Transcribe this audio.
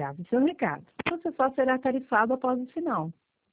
grave seu recado. Você só será tarifado após o sinal.